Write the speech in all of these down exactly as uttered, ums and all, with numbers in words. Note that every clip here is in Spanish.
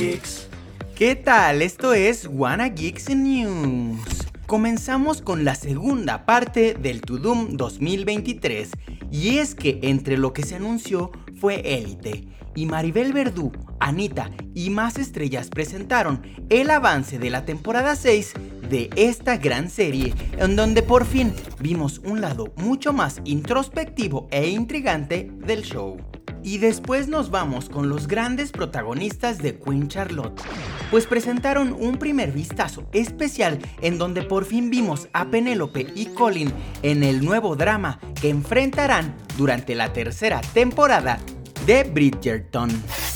Geeks. ¿Qué tal? Esto es Wanna Geeks News. Comenzamos con la segunda parte del To Doom dos mil veintitrés, y es que entre lo que se anunció fue Élite, y Maribel Verdú, Anita y más estrellas presentaron el avance de la temporada seis de esta gran serie, en donde por fin vimos un lado mucho más introspectivo e intrigante del show. Y después nos vamos con los grandes protagonistas de Queen Charlotte, pues presentaron un primer vistazo especial en donde por fin vimos a Penélope y Colin en el nuevo drama que enfrentarán durante la tercera temporada de Bridgerton.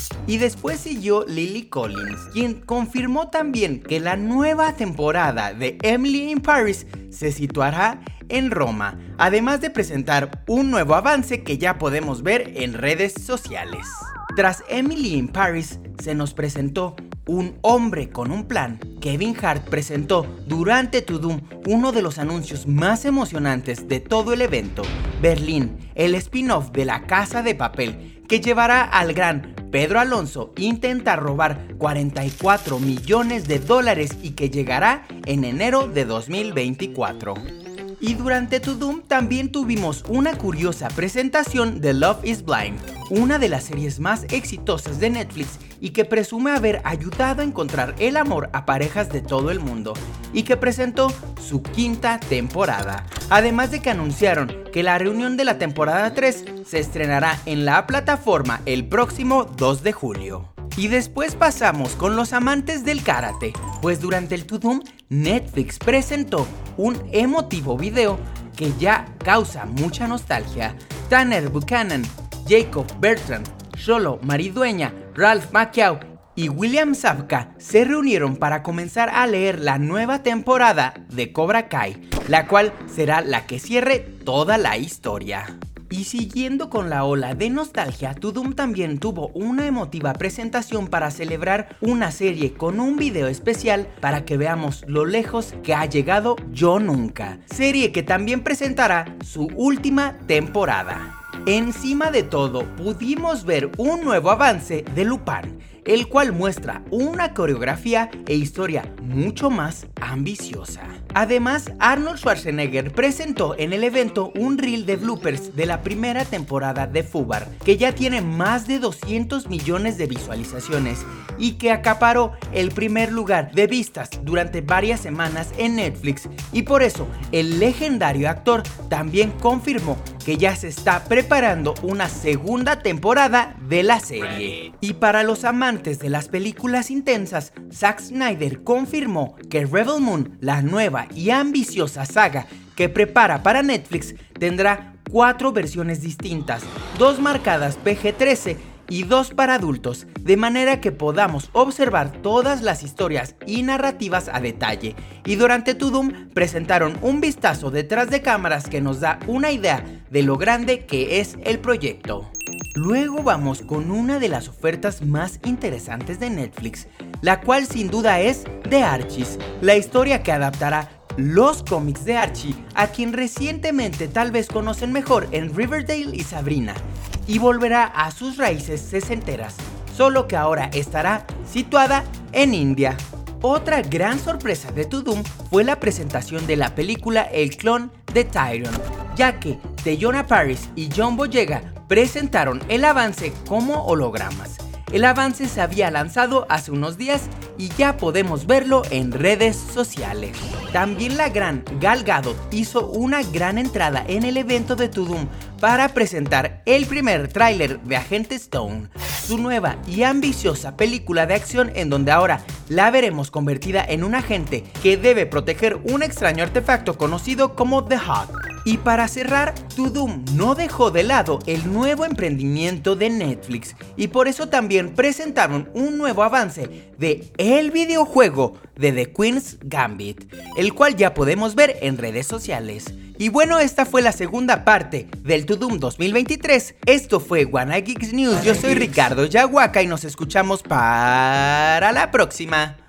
Y después siguió Lily Collins, quien confirmó también que la nueva temporada de Emily in Paris se situará en Roma, además de presentar un nuevo avance que ya podemos ver en redes sociales. Tras Emily in Paris se nos presentó un hombre con un plan. Kevin Hart presentó durante To Doom uno de los anuncios más emocionantes de todo el evento, Berlín, el spin-off de La Casa de Papel, que llevará al gran Pedro Alonso intentar robar cuarenta y cuatro millones de dólares y que llegará en enero de dos mil veinticuatro. Y durante To Doom también tuvimos una curiosa presentación de Love is Blind, una de las series más exitosas de Netflix y que presume haber ayudado a encontrar el amor a parejas de todo el mundo, y que presentó su quinta temporada. Además de que anunciaron que la reunión de la temporada tres se estrenará en la plataforma el próximo dos de julio. Y después pasamos con los amantes del karate, pues durante el To Doom Netflix presentó un emotivo video que ya causa mucha nostalgia. Tanner Buchanan, Jacob Bertrand, Xolo Maridueña, Ralph Macchio y William Zabka se reunieron para comenzar a leer la nueva temporada de Cobra Kai, la cual será la que cierre toda la historia. Y siguiendo con la ola de nostalgia, To Doom también tuvo una emotiva presentación para celebrar una serie con un video especial para que veamos lo lejos que ha llegado Yo Nunca, serie que también presentará su última temporada. Encima de todo, pudimos ver un nuevo avance de Lupin, el cual muestra una coreografía e historia mucho más ambiciosa. Además, Arnold Schwarzenegger presentó en el evento un reel de bloopers de la primera temporada de Fubar, que ya tiene más de doscientos millones de visualizaciones y que acaparó el primer lugar de vistas durante varias semanas en Netflix, y por eso el legendario actor también confirmó que ya se está preparando una segunda temporada de la serie. Y para los amantes de las películas intensas, Zack Snyder confirmó que Rebel Moon, la nueva y ambiciosa saga que prepara para Netflix, tendrá cuatro versiones distintas, dos marcadas P G trece y dos para adultos, de manera que podamos observar todas las historias y narrativas a detalle. Y durante To Doom presentaron un vistazo detrás de cámaras que nos da una idea de lo grande que es el proyecto. Luego vamos con una de las ofertas más interesantes de Netflix, la cual sin duda es The Archies, la historia que adaptará los cómics de Archie, a quien recientemente tal vez conocen mejor en Riverdale y Sabrina, y volverá a sus raíces sesenteras, solo que ahora estará situada en India. Otra gran sorpresa de To Doom fue la presentación de la película El clon de Tyrion, ya que Teyonah Parris y John Boyega presentaron el avance como hologramas. El avance se había lanzado hace unos días y ya podemos verlo en redes sociales. También la gran Gal Gadot hizo una gran entrada en el evento de To Doom para presentar el primer tráiler de Agente Stone, su nueva y ambiciosa película de acción en donde ahora la veremos convertida en un agente que debe proteger un extraño artefacto conocido como The Hawk. Y para cerrar, To Doom no dejó de lado el nuevo emprendimiento de Netflix, y por eso también presentaron un nuevo avance de el videojuego de The Queen's Gambit, el cual ya podemos ver en redes sociales. Y bueno, esta fue la segunda parte del To Doom dos mil veintitrés. Esto fue Wanna Geeks News. Yo soy Ricardo Yahuaca y nos escuchamos para la próxima.